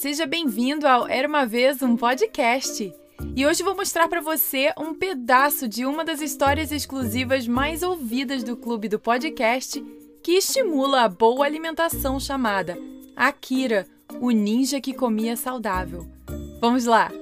seja bem-vindo ao Era Uma Vez um Podcast. E hoje vou mostrar para você um pedaço de uma das histórias exclusivas mais ouvidas do Clube do Podcast, que estimula a boa alimentação, chamada Akira, o ninja que comia saudável. Vamos lá!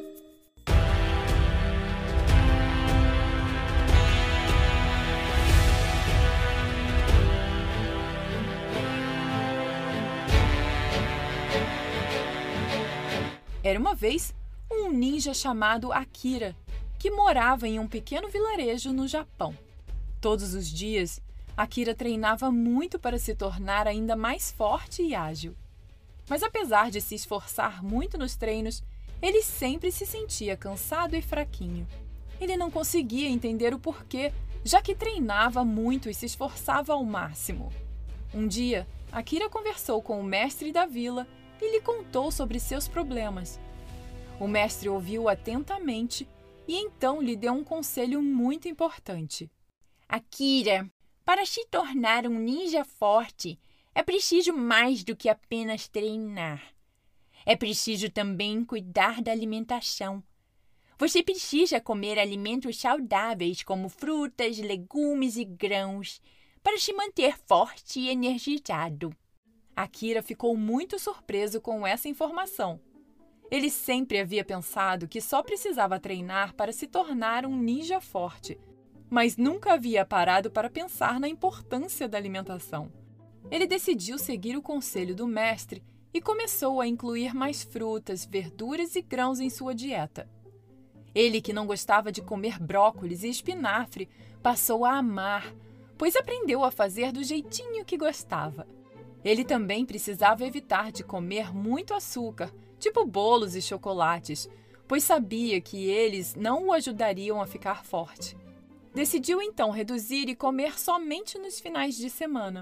Era uma vez um ninja chamado Akira, que morava em um pequeno vilarejo no Japão. Todos os dias, Akira treinava muito para se tornar ainda mais forte e ágil. Mas apesar de se esforçar muito nos treinos, ele sempre se sentia cansado e fraquinho. Ele não conseguia entender o porquê, já que treinava muito e se esforçava ao máximo. Um dia, Akira conversou com o mestre da vila e lhe contou sobre seus problemas. O mestre ouviu atentamente e então lhe deu um conselho muito importante. Akira, para se tornar um ninja forte, é preciso mais do que apenas treinar. É preciso também cuidar da alimentação. Você precisa comer alimentos saudáveis como frutas, legumes e grãos para se manter forte e energizado. Akira ficou muito surpreso com essa informação. Ele sempre havia pensado que só precisava treinar para se tornar um ninja forte, mas nunca havia parado para pensar na importância da alimentação. Ele decidiu seguir o conselho do mestre e começou a incluir mais frutas, verduras e grãos em sua dieta. Ele, que não gostava de comer brócolis e espinafre, passou a amar, pois aprendeu a fazer do jeitinho que gostava. Ele também precisava evitar de comer muito açúcar, tipo bolos e chocolates, pois sabia que eles não o ajudariam a ficar forte. Decidiu então reduzir e comer somente nos finais de semana.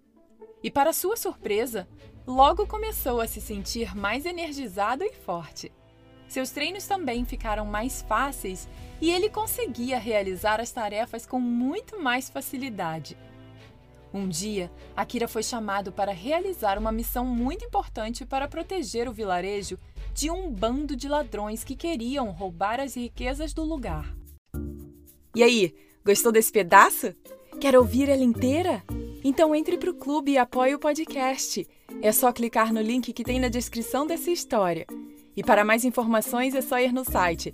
E para sua surpresa, logo começou a se sentir mais energizado e forte. Seus treinos também ficaram mais fáceis e ele conseguia realizar as tarefas com muito mais facilidade. Um dia, Akira foi chamado para realizar uma missão muito importante para proteger o vilarejo de um bando de ladrões que queriam roubar as riquezas do lugar. E aí, gostou desse pedaço? Quer ouvir ela inteira? Então entre para o clube e apoie o podcast. É só clicar no link que tem na descrição dessa história. E para mais informações é só ir no site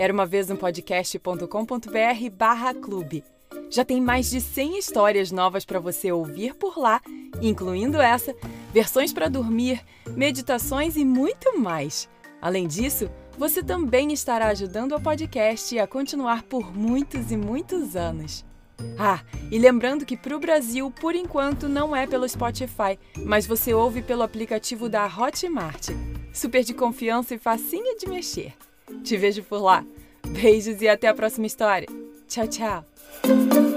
eraumavezumpodcast.com.br/clube. Já tem mais de 100 histórias novas para você ouvir por lá, incluindo essa, versões para dormir, meditações e muito mais. Além disso, você também estará ajudando o podcast a continuar por muitos e muitos anos. E lembrando que para o Brasil, por enquanto, não é pelo Spotify, mas você ouve pelo aplicativo da Hotmart. Super de confiança e facinho de mexer. Te vejo por lá. Beijos e até a próxima história. Tchau, tchau.